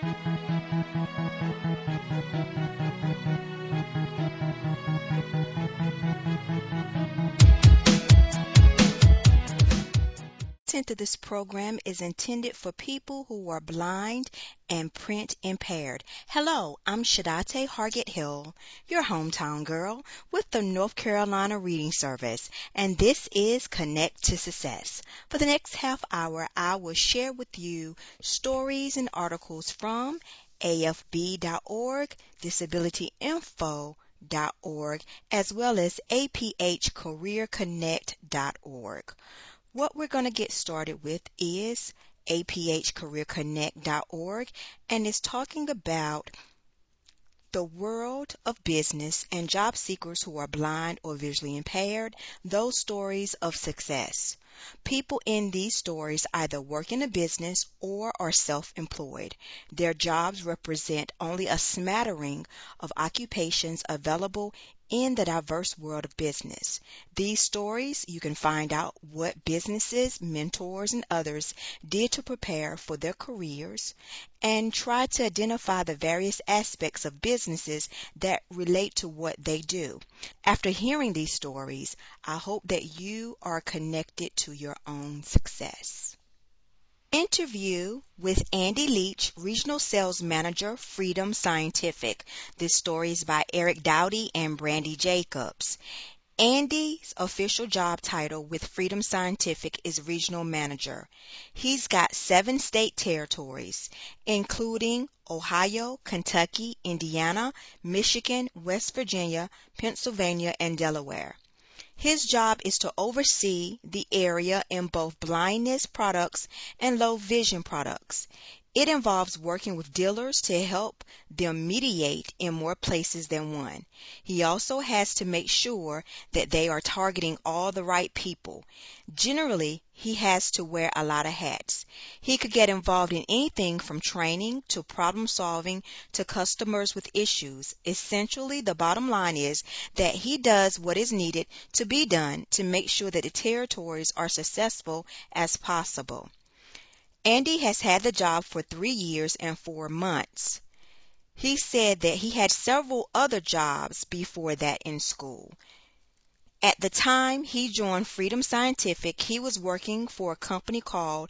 Content of this program is intended for people who are blind and print impaired. Hello, I'm Shadate Hargett Hill, your hometown girl with the North Carolina Reading Service, and this is Connect to Success. For the next half hour, I will share with you stories and articles from AFB.org, disabilityinfo.org, as well as APHcareerconnect.org. What we're going to get started with is APHcareerconnect.org, and it's talking about the world of business and job seekers who are blind or visually impaired, those stories of success. People in these stories either work in a business or are self-employed. Their jobs represent only a smattering of occupations available in the diverse world of business. These stories, you can find out what businesses, mentors, and others did to prepare for their careers and try to identify the various aspects of businesses that relate to what they do. After hearing these stories, I hope that you are connected to your own success. Interview with Andy Leach, Regional Sales Manager, Freedom Scientific. This story is by Eric Dowdy and Brandy Jacobs. Andy's official job title with Freedom Scientific is Regional Manager. He's got 7 state territories, including Ohio, Kentucky, Indiana, Michigan, West Virginia, Pennsylvania, and Delaware. His job is to oversee the area in both blindness products and low vision products. It involves working with dealers to help them mediate in more places than one. He also has to make sure that they are targeting all the right people. Generally, he has to wear a lot of hats. He could get involved in anything from training to problem solving to customers with issues. Essentially, the bottom line is that he does what is needed to be done to make sure that the territories are successful as possible. Andy has had the job for 3 years and 4 months. He said that he had several other jobs before that in school. At the time he joined Freedom Scientific, he was working for a company called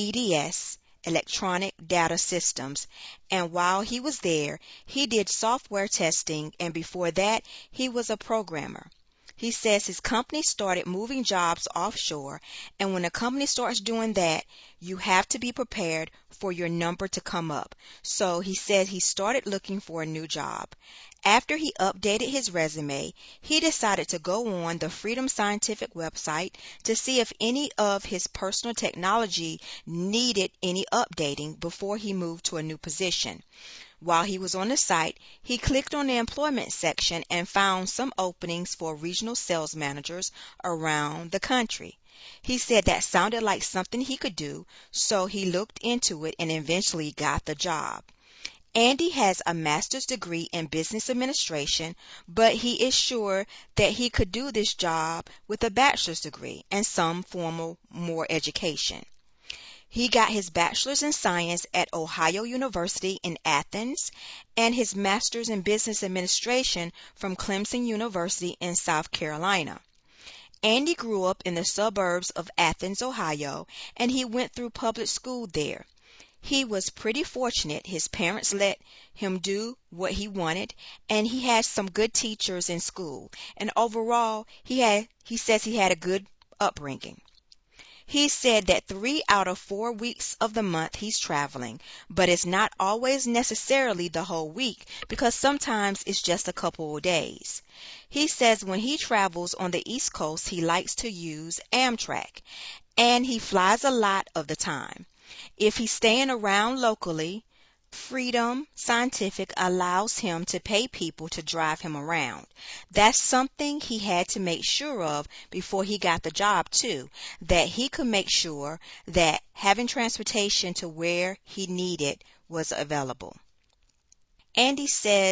EDS, Electronic Data Systems, and while he was there, he did software testing, and before that, he was a programmer. He says his company started moving jobs offshore, and when a company starts doing that, you have to be prepared for your number to come up. So he said he started looking for a new job. After he updated his resume, he decided to go on the Freedom Scientific website to see if any of his personal technology needed any updating before he moved to a new position. While he was on the site, he clicked on the employment section and found some openings for regional sales managers around the country. He said that sounded like something he could do, so he looked into it and eventually got the job. Andy has a master's degree in business administration, but he is sure that he could do this job with a bachelor's degree and some formal more education. He got his bachelor's in science at Ohio University in Athens and his master's in business administration from Clemson University in South Carolina. Andy grew up in the suburbs of Athens, Ohio, and he went through public school there. He was pretty fortunate. His parents let him do what he wanted, and he had some good teachers in school. And overall, he says he had a good upbringing. He said that 3 out of 4 weeks of the month he's traveling, but it's not always necessarily the whole week because sometimes it's just a couple of days. He says when he travels on the East Coast, he likes to use Amtrak, and he flies a lot of the time. If he's staying around locally, Freedom Scientific allows him to pay people to drive him around. That's something he had to make sure of before he got the job too, that he could make sure that having transportation to where he needed was available. Andy says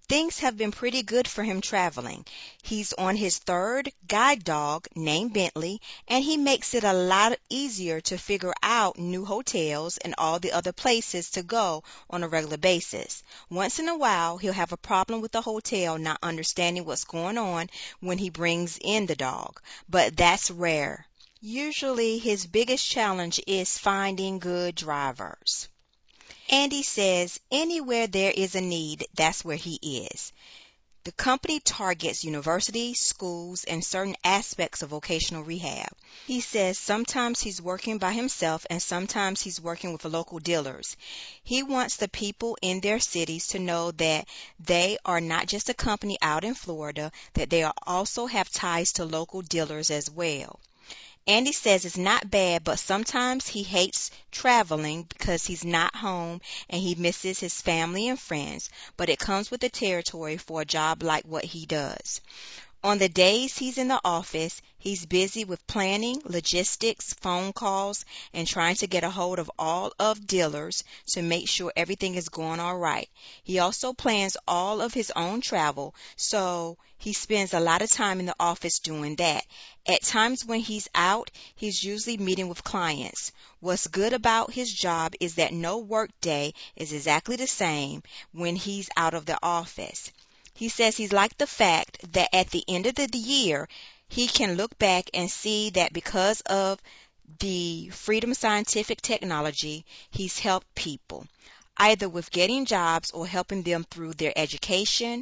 Things have been pretty good for him traveling. He's on his third guide dog named Bentley, and he makes it a lot easier to figure out new hotels and all the other places to go on a regular basis. Once in a while, he'll have a problem with the hotel not understanding what's going on when he brings in the dog, but that's rare. Usually, his biggest challenge is finding good drivers. Andy says anywhere there is a need, that's where he is. The company targets universities, schools, and certain aspects of vocational rehab. He says sometimes he's working by himself and sometimes he's working with local dealers. He wants the people in their cities to know that they are not just a company out in Florida, that they also have ties to local dealers as well. Andy says it's not bad, but sometimes he hates traveling because he's not home and he misses his family and friends, but it comes with the territory for a job like what he does. On the days he's in the office, he's busy with planning, logistics, phone calls, and trying to get a hold of all of dealers to make sure everything is going all right. He also plans all of his own travel, so he spends a lot of time in the office doing that. At times when he's out, he's usually meeting with clients. What's good about his job is that no work day is exactly the same when he's out of the office. He says he's liked the fact that at the end of the year, he can look back and see that because of the Freedom Scientific Technology, he's helped people, either with getting jobs or helping them through their education.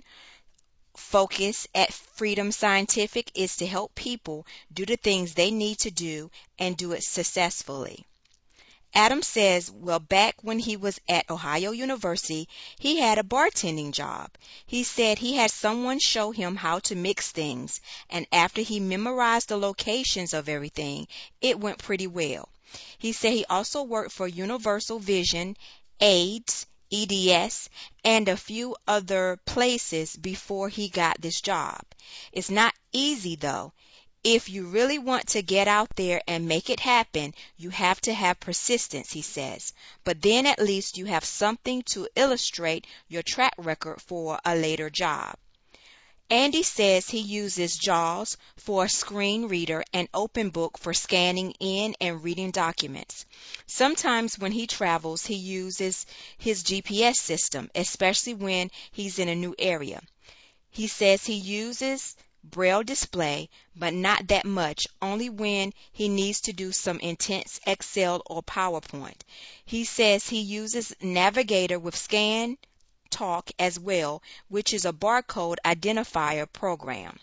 Focus at Freedom Scientific is to help people do the things they need to do and do it successfully. Adam says, well, back when he was at Ohio University, he had a bartending job. He said he had someone show him how to mix things, and after he memorized the locations of everything, it went pretty well. He said he also worked for Universal Vision, AIDS, EDS, and a few other places before he got this job. It's not easy, though. If you really want to get out there and make it happen, you have to have persistence, he says. But then at least you have something to illustrate your track record for a later job. Andy says he uses JAWS for a screen reader and OpenBook for scanning in and reading documents. Sometimes when he travels, he uses his GPS system, especially when he's in a new area. He says he uses Braille display, but not that much, only when he needs to do some intense Excel or PowerPoint. He says he uses Navigator with Scan Talk as well, which is a barcode identifier program.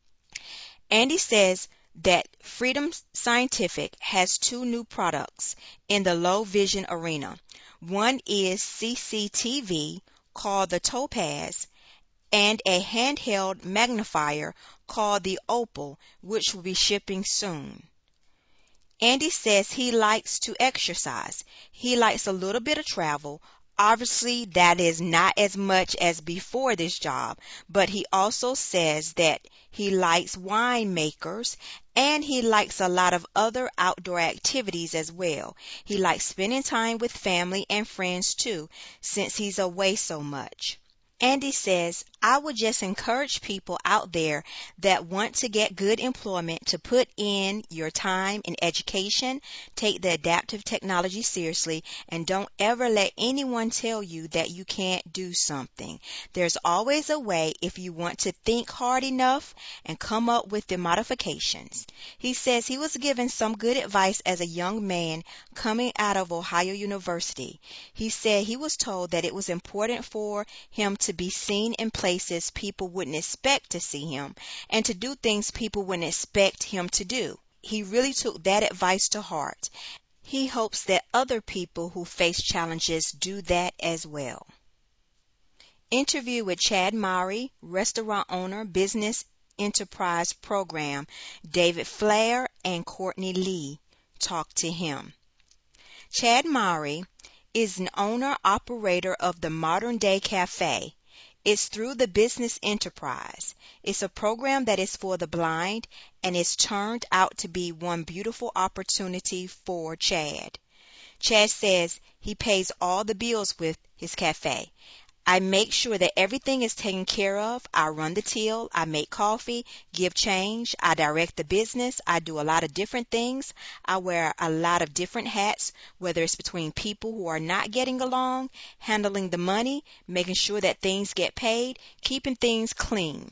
Andy says that Freedom Scientific has two new products in the low vision arena. One is CCTV called the Topaz, and a handheld magnifier called the Opal, which will be shipping soon. Andy says he likes to exercise. He likes a little bit of travel. Obviously, that is not as much as before this job, but he also says that he likes winemakers and he likes a lot of other outdoor activities as well. He likes spending time with family and friends too, since he's away so much. Andy says, I would just encourage people out there that want to get good employment to put in your time in education, take the adaptive technology seriously, and don't ever let anyone tell you that you can't do something. There's always a way if you want to think hard enough and come up with the modifications. He says he was given some good advice as a young man coming out of Ohio University. He said he was told that it was important for him to be seen in places people wouldn't expect to see him and to do things people wouldn't expect him to do. He really took that advice to heart. He hopes that other people who face challenges do that as well. Interview with Chad Mowry, restaurant owner, business enterprise program. David Flair and Courtney Lee talk to him. Chad Mowry is an owner-operator of the Modern Day Cafe. It's through the business enterprise. It's a program that is for the blind, and it's turned out to be one beautiful opportunity for Chad. Chad says he pays all the bills with his cafe. I make sure that everything is taken care of. I run the till, I make coffee, give change, I direct the business, I do a lot of different things. I wear a lot of different hats, whether it's between people who are not getting along, handling the money, making sure that things get paid, keeping things clean.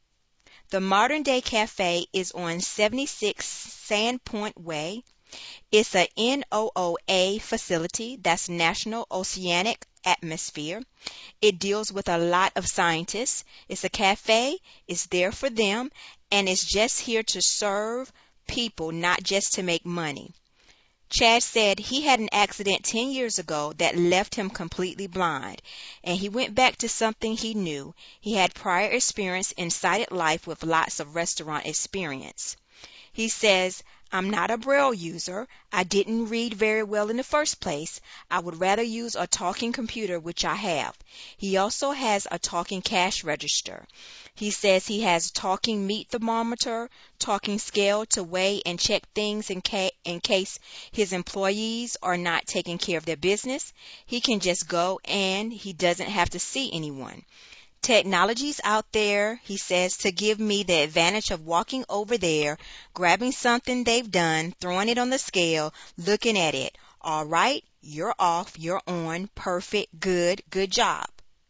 The Modern Day Cafe is on 76 Sandpoint Way. It's a NOOA facility, that's National Oceanic Atmosphere. It deals with a lot of scientists. It's a cafe, it's there for them, and it's just here to serve people, not just to make money. Chad said he had an accident 10 years ago that left him completely blind, and he went back to something he knew. He had prior experience in sighted life with lots of restaurant experience. He says, I'm not a Braille user. I didn't read very well in the first place. I would rather use a talking computer, which I have. He also has a talking cash register. He says he has talking meat thermometer, talking scale to weigh and check things in case his employees are not taking care of their business. He can just go and he doesn't have to see anyone. Technology's out there, he says, to give me the advantage of walking over there, grabbing something they've done, throwing it on the scale, looking at it. All right, you're off, you're on, perfect, good job.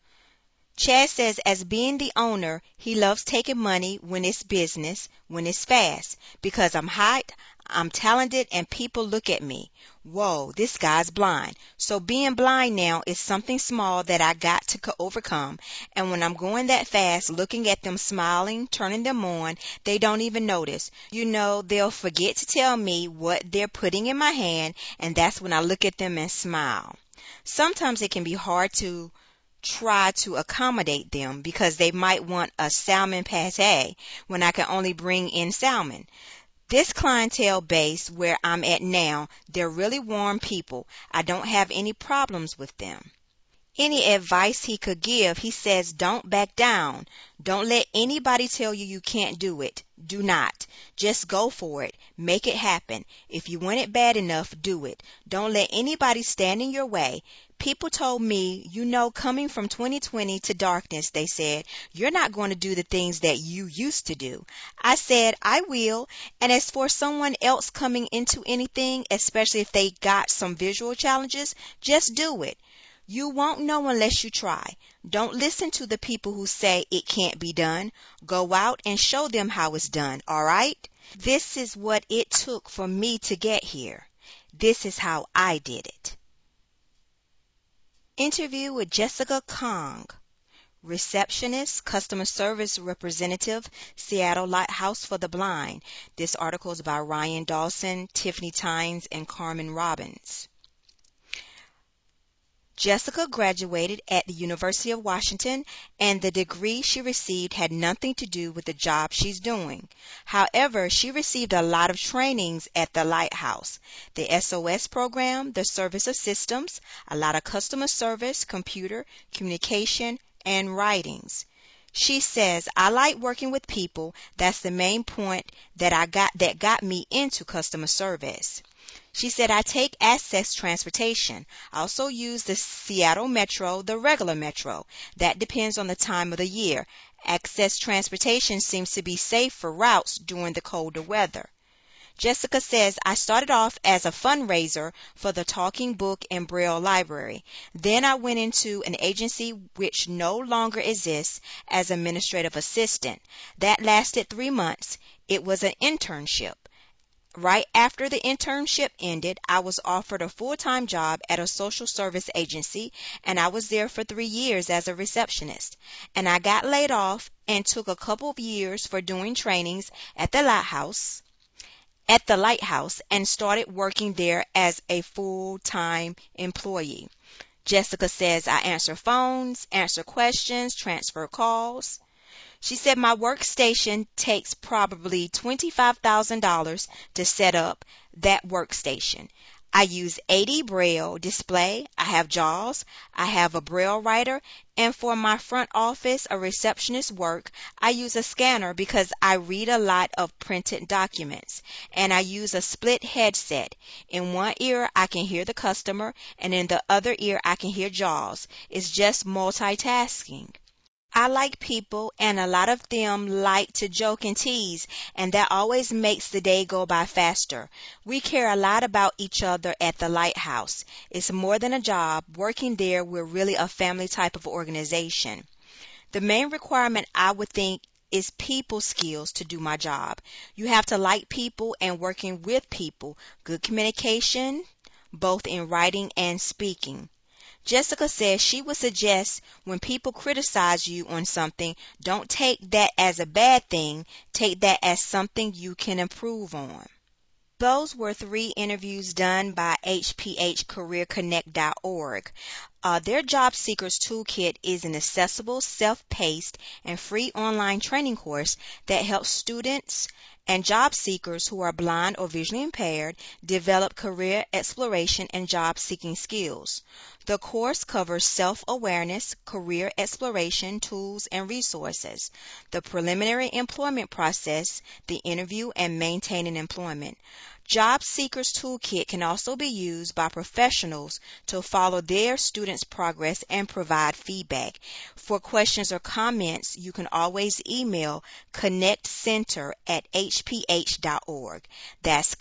Chad says as being the owner, he loves taking money when it's business, when it's fast, because I'm hot, I'm talented, and people look at me. Whoa, this guy's blind. So being blind now is something small that I got to overcome. And when I'm going that fast, looking at them smiling, turning them on, they don't even notice. You know, they'll forget to tell me what they're putting in my hand, and that's when I look at them and smile. Sometimes it can be hard to try to accommodate them because they might want a salmon pate when I can only bring in salmon. This clientele base where I'm at now, they're really warm people. I don't have any problems with them. Any advice he could give, he says, don't back down. Don't let anybody tell you you can't do it. Do not. Just go for it. Make it happen. If you want it bad enough, do it. Don't let anybody stand in your way. People told me, you know, coming from 2020 to darkness, they said, you're not going to do the things that you used to do. I said, I will. And as for someone else coming into anything, especially if they got some visual challenges, just do it. You won't know unless you try. Don't listen to the people who say it can't be done. Go out and show them how it's done, all right? This is what it took for me to get here. This is how I did it. Interview with Jessica Kong, receptionist, customer service representative, Seattle Lighthouse for the Blind. This article is by Ryan Dawson, Tiffany Tynes, and Carmen Robbins. Jessica graduated at the University of Washington, and the degree she received had nothing to do with the job she's doing. However, she received a lot of trainings at the Lighthouse, the SOS program, the service of systems, a lot of customer service, computer, communication, and writings. She says, I like working with people. That's the main point that got me into customer service. She said, I take Access Transportation. I also use the Seattle Metro, the regular Metro. That depends on the time of the year. Access Transportation seems to be safe for routes during the colder weather. Jessica says, I started off as a fundraiser for the Talking Book and Braille Library. Then I went into an agency which no longer exists as administrative assistant. That lasted 3 months. It was an internship. Right after the internship ended, I was offered a full-time job at a social service agency, and I was there for 3 years as a receptionist. And I got laid off and took a couple of years for doing trainings at the Lighthouse, and started working there as a full-time employee. Jessica says, I answer phones, answer questions, transfer calls. She said my workstation takes probably $25,000 to set up that workstation. I use 80 Braille display. I have JAWS. I have a Braille writer. And for my front office or receptionist work, I use a scanner because I read a lot of printed documents. And I use a split headset. In one ear, I can hear the customer, and in the other ear, I can hear JAWS. It's just multitasking. I like people, and a lot of them like to joke and tease, and that always makes the day go by faster. We care a lot about each other at the lighthouse. It's more than a job. Working there, we're really a family type of organization. The main requirement I would think is people skills to do my job. You have to like people and working with people, good communication, both in writing and speaking. Jessica says she would suggest when people criticize you on something, don't take that as a bad thing, take that as something you can improve on. Those were 3 interviews done by hphcareerconnect.org. Their Job Seekers Toolkit is an accessible, self-paced, and free online training course that helps students and job seekers who are blind or visually impaired develop career exploration and job seeking skills. The course covers self-awareness, career exploration, tools, and resources, the preliminary employment process, the interview, and maintaining employment. Job Seekers Toolkit can also be used by professionals to follow their students' progress and provide feedback. For questions or comments, you can always email connectcenter@hph.org. That's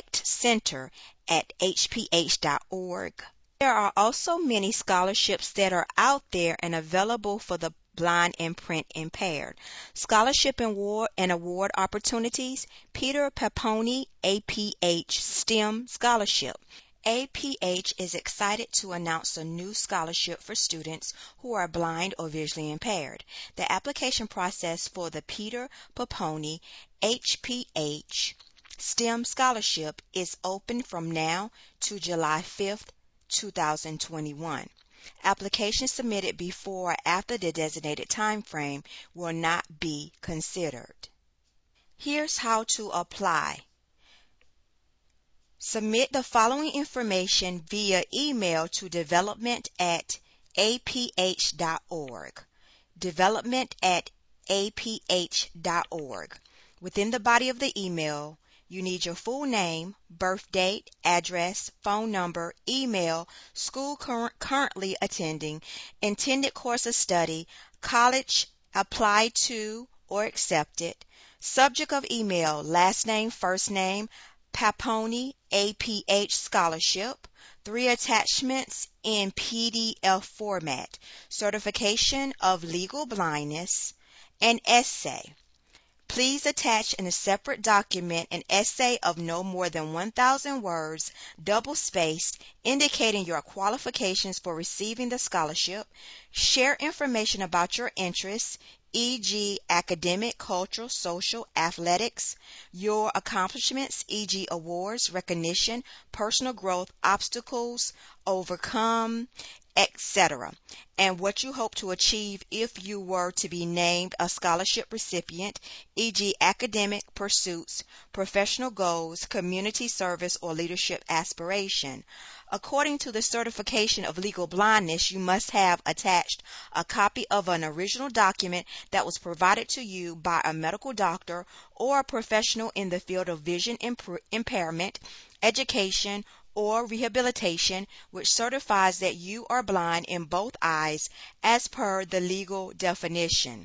connectcenter@hph.org. There are also many scholarships that are out there and available for the blind and print impaired. Scholarship and award opportunities. Peter Paponi APH STEM Scholarship. APH is excited to announce a new scholarship for students who are blind or visually impaired. The application process for the Peter Paponi HPH STEM Scholarship is open from now to July 5th, 2021. Applications submitted before or after the designated time frame will not be considered. Here's how to apply. Submit the following information via email to development@aph.org. development@aph.org. Within the body of the email, you need your full name, birth date, address, phone number, email, school currently attending, intended course of study, college applied to or accepted, subject of email, last name, first name, Paponi APH Scholarship, 3 attachments in PDF format, certification of legal blindness, an essay. Please attach in a separate document an essay of no more than 1,000 words, double-spaced, indicating your qualifications for receiving the scholarship. Share information about your interests, e.g. academic, cultural, social, athletics, your accomplishments, e.g. awards, recognition, personal growth, obstacles overcome, etc., and what you hope to achieve if you were to be named a scholarship recipient, e.g. academic pursuits, professional goals, community service, or leadership aspiration. According to the certification of legal blindness, you must have attached a copy of an original document that was provided to you by a medical doctor or a professional in the field of vision impairment, education, or rehabilitation, which certifies that you are blind in both eyes as per the legal definition.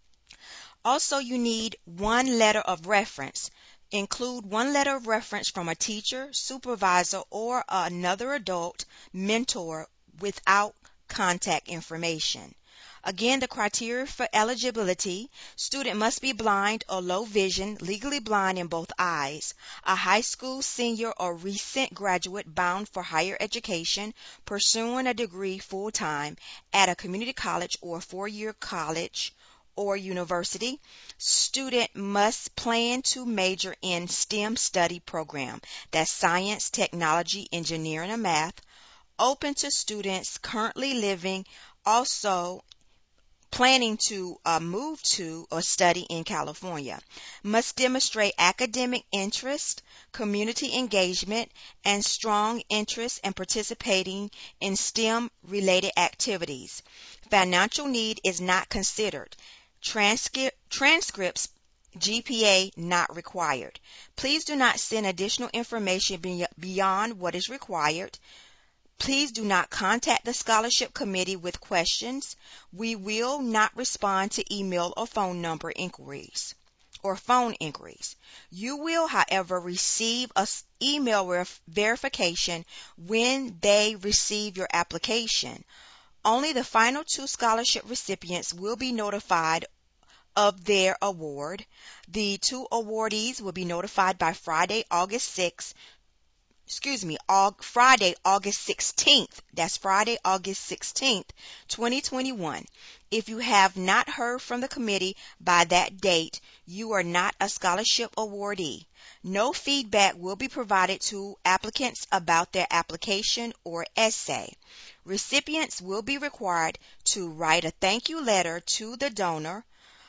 Also, you need 1 letter of reference. Include 1 letter of reference from a teacher, supervisor, or another adult mentor without contact information. Again, the criteria for eligibility: student must be blind or low vision, legally blind in both eyes, a high school senior or recent graduate bound for higher education, pursuing a degree full-time at a community college or 4-year college or university. Student must plan to major in STEM study program, that's science, technology, engineering, and math, open to students currently living also planning to move to or study in California, must demonstrate academic interest, community engagement, and strong interest in participating in STEM-related activities. Financial need is not considered. Transcripts GPA not required. Please do not send additional information beyond what is required. Please do not contact the scholarship committee with questions. We will not respond to email or phone number inquiries or phone inquiries. You will, however, receive an email verification when they receive your application. Only the final 2 scholarship recipients will be notified of their award. The 2 awardees will be notified by Friday, August 16th. That's Friday, August 16th, 2021. If you have not heard from the committee by that date, you are not a scholarship awardee. No feedback will be provided to applicants about their application or essay. Recipients will be required to write a thank you letter to the donor,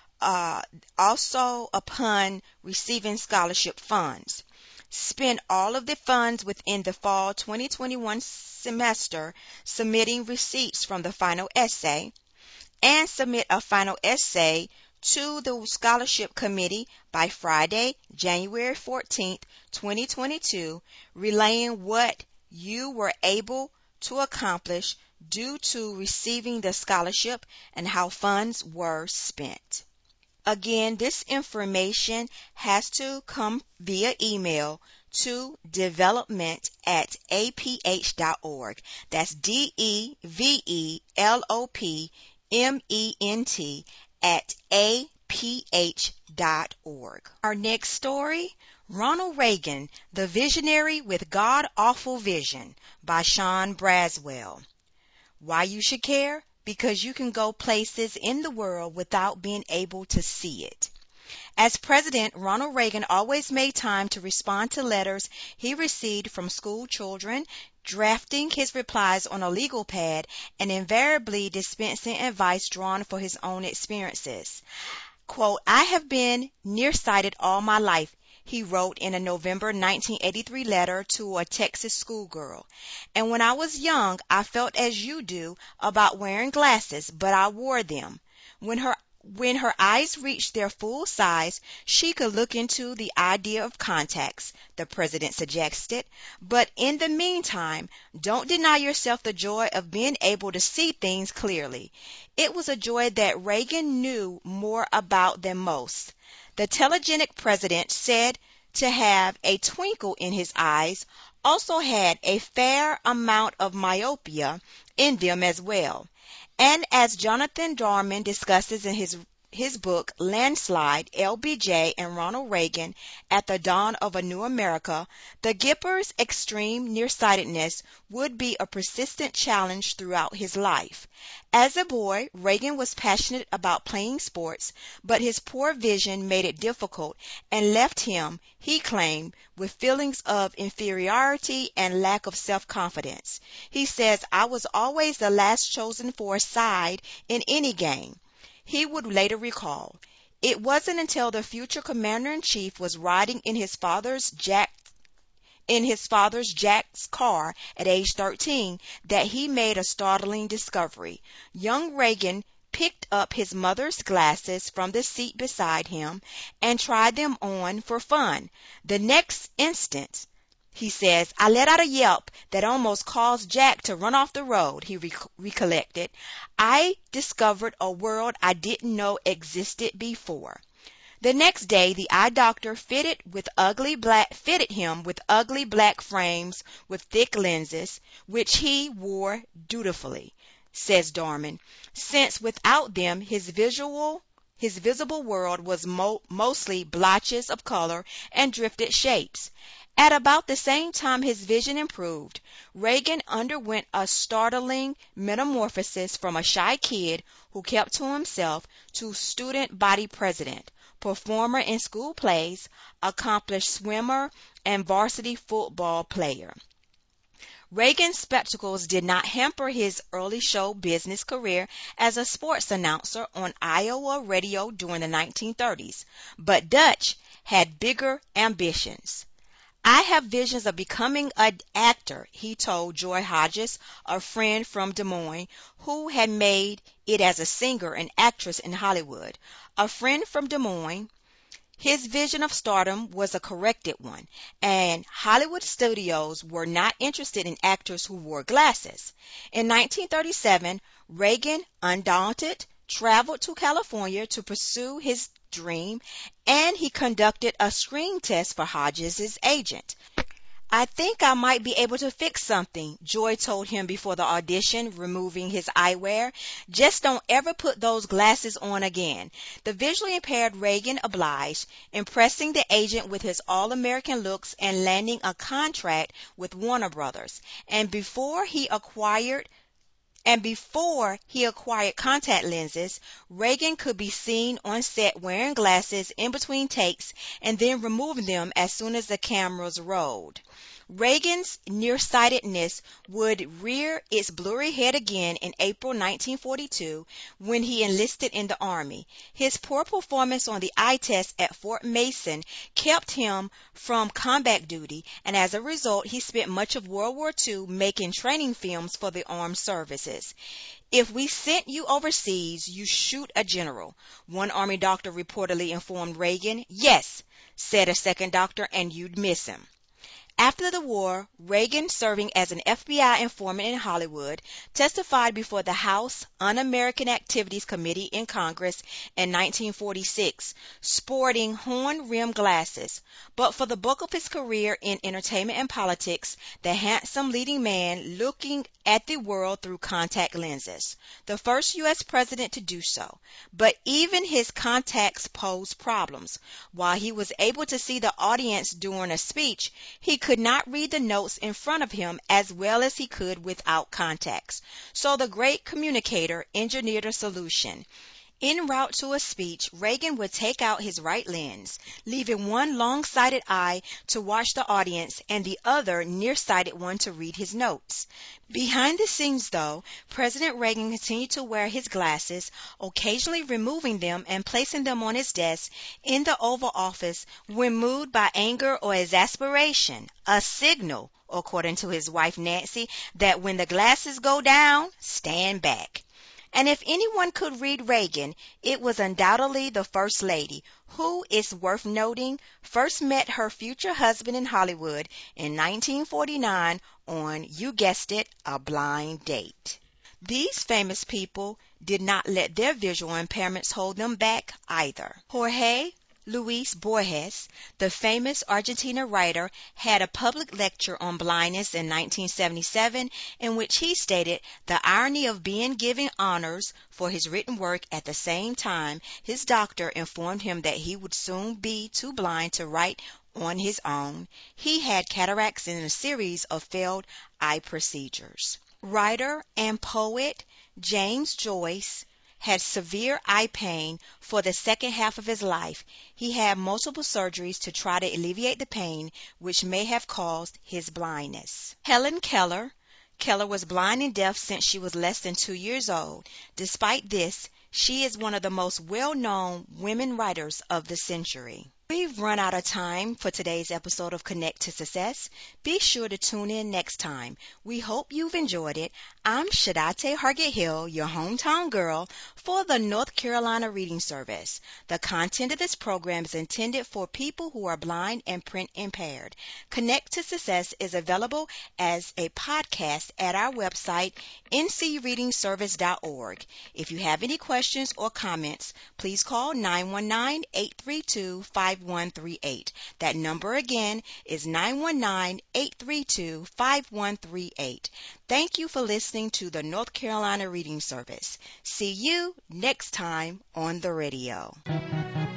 also upon receiving scholarship funds. Spend all of the funds within the fall 2021 semester submitting receipts from the final essay, and submit a final essay to the scholarship committee by Friday, January 14th, 2022, relaying what you were able to accomplish due to receiving the scholarship and how funds were spent. Again, this information has to come via email to development@aph.org. That's development@aph.org. Our next story, Ronald Reagan, the Visionary with God-Awful Vision, by Sean Braswell. Why you should care? Because you can go places in the world without being able to see it. As president, Ronald Reagan always made time to respond to letters he received from school children, drafting his replies on a legal pad, and invariably dispensing advice drawn from his own experiences. Quote, "I have been nearsighted all my life," he wrote in a November 1983 letter to a Texas schoolgirl. "And when I was young, I felt as you do about wearing glasses, but I wore them. When her eyes reached their full size, she could look into the idea of contacts," the president suggested. "But in the meantime, don't deny yourself the joy of being able to see things clearly." It was a joy that Reagan knew more about than most. The telegenic president, said to have a twinkle in his eyes, also had a fair amount of myopia in them as well. And as Jonathan Dorman discusses in his book Landslide, LBJ and Ronald Reagan at the Dawn of a New America, the Gipper's extreme nearsightedness would be a persistent challenge throughout his life. As a boy, Reagan was passionate about playing sports, but his poor vision made it difficult and left him, he claimed, with feelings of inferiority and lack of self-confidence. He says, "I was always the last chosen for a side in any game." He would later recall, "It wasn't until the future commander-in-chief was riding in his father's Jack's car at age 13 that he made a startling discovery. Young Reagan picked up his mother's glasses from the seat beside him and tried them on for fun. The next instant," he says, "I let out a yelp that almost caused Jack to run off the road," he recollected. "I discovered a world I didn't know existed before." The next day, the eye doctor fitted him with ugly black frames with thick lenses, which he wore dutifully, says Dorman, since without them his visible world was mostly blotches of color and drifted shapes. At about the same time his vision improved, Reagan underwent a startling metamorphosis from a shy kid who kept to himself to student body president, performer in school plays, accomplished swimmer, and varsity football player. Reagan's spectacles did not hamper his early show business career as a sports announcer on Iowa radio during the 1930s, but Dutch had bigger ambitions. I have visions of becoming an actor, he told Joy Hodges, a friend from Des Moines, who had made it as a singer and actress in Hollywood. A friend from Des Moines. His vision of stardom was a corrected one, and Hollywood studios were not interested in actors who wore glasses. In 1937, Reagan, undaunted, traveled to California to pursue his dream, and he conducted a screen test for Hodges' agent. I think I might be able to fix something, Joy told him before the audition, removing his eyewear. Just don't ever put those glasses on again. The visually impaired Reagan obliged, impressing the agent with his all-American looks and landing a contract with Warner Brothers. And before he acquired contact lenses, Reagan could be seen on set wearing glasses in between takes and then removing them as soon as the cameras rolled. Reagan's nearsightedness would rear its blurry head again in April 1942 when he enlisted in the Army. His poor performance on the eye test at Fort Mason kept him from combat duty, and as a result, he spent much of World War II making training films for the armed services. If we sent you overseas, you shoot a general, one Army doctor reportedly informed Reagan. Yes, said a second doctor, and you'd miss him. After the war, Reagan, serving as an FBI informant in Hollywood, testified before the House Un-American Activities Committee in Congress in 1946, sporting horn-rimmed glasses. But for the bulk of his career in entertainment and politics, the handsome leading man looking at the world through contact lenses, the first U.S. president to do so. But even his contacts posed problems. While he was able to see the audience during a speech, he could not read the notes in front of him as well as he could without contacts. So the great communicator engineered a solution. En route to a speech, Reagan would take out his right lens, leaving one long-sighted eye to watch the audience and the other nearsighted one to read his notes. Behind the scenes, though, President Reagan continued to wear his glasses, occasionally removing them and placing them on his desk in the Oval Office when moved by anger or exasperation, a signal, according to his wife Nancy, that when the glasses go down, stand back. And if anyone could read Reagan, it was undoubtedly the First Lady, who, it's worth noting, first met her future husband in Hollywood in 1949 on, you guessed it, a blind date. These famous people did not let their visual impairments hold them back either. Jorge Luis Borges, the famous Argentina writer, had a public lecture on blindness in 1977 in which he stated the irony of being given honors for his written work at the same time his doctor informed him that he would soon be too blind to write on his own. He had cataracts in a series of failed eye procedures. Writer and poet James Joyce had severe eye pain for the second half of his life. He had multiple surgeries to try to alleviate the pain, which may have caused his blindness. Helen Keller was blind and deaf since she was less than 2 years old. Despite this, she is one of the most well-known women writers of the century. We've run out of time for today's episode of Connect to Success. Be sure to tune in next time. We hope you've enjoyed it. I'm Shadate Hargett Hill, your hometown girl, for the North Carolina Reading Service. The content of this program is intended for people who are blind and print impaired. Connect to Success is available as a podcast at our website, ncreadingservice.org. If you have any questions or comments, please call 919-832-5138. That number again is 919-832-5138. Thank you for listening to the North Carolina Reading Service. See you next time on the radio.